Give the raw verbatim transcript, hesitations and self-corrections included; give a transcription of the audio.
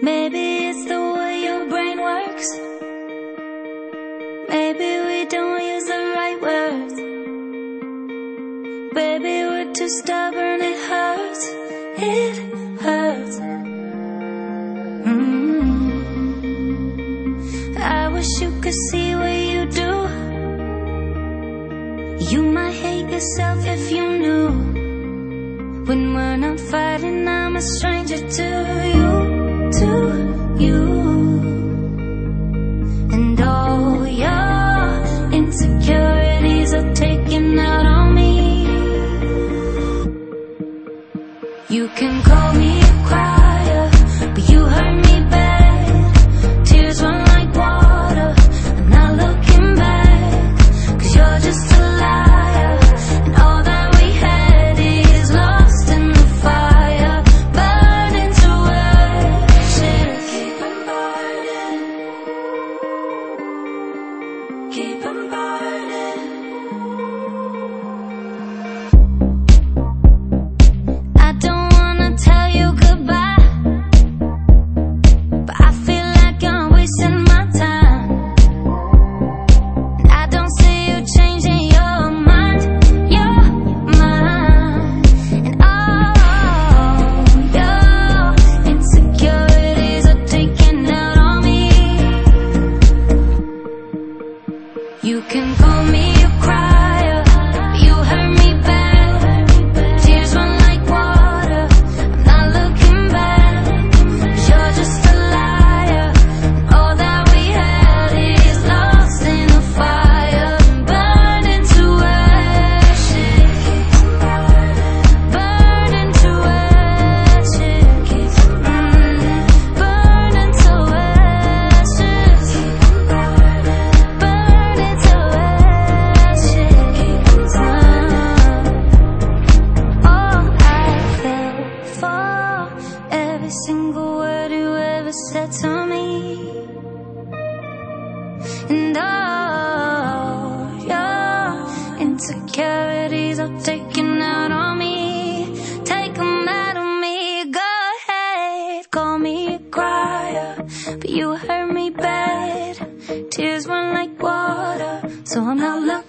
Maybe it's the way your brain works. Maybe we don't use the right words. Baby, we're too stubborn, it hurts. It hurts. Mm-hmm. I wish you could see what you do. You might hate yourself if you knew. When we're not fighting, I'm a stranger to you, to you. And all your insecurities are taking out on me. You can call me a crier, but you hurt me bad. Tears run like water, I'm not looking back. Cause you're just a liar, and all that we had is lost in the fire. Burning to ashes. Keep on burning. Keep on burning. I don't wanna tell you goodbye, but I feel like I'm wasting my time. And I don't see you changing your mind, your mind. And all your insecurities are taking out on me. You can call me a crier, but you hurt me bad. Tears run like water, I'm not looking back. Cause you're just a liar, and all that we had is lost in the fire. Burning to ashes. Burning to ashes. Mm, burning to ashes. Burning to ashes. Oh, I fell for every single word you ever said to me. And all your insecurities are taking out on me. Take 'em out of me. Go ahead, call me a crier, but you hurt me bad. Tears run like water, so I'm not looking